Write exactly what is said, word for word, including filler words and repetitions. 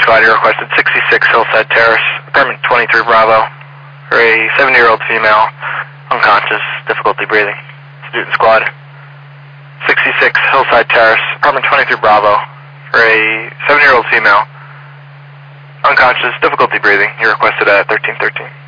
Squad, you requested sixty-six Hillside Terrace, apartment twenty-three Bravo, for a seventy-year-old female, unconscious, difficulty breathing. Student Squad. sixty-six Hillside Terrace, apartment twenty-three Bravo, for a seventy-year-old female, unconscious, difficulty breathing. You requested at thirteen thirteen.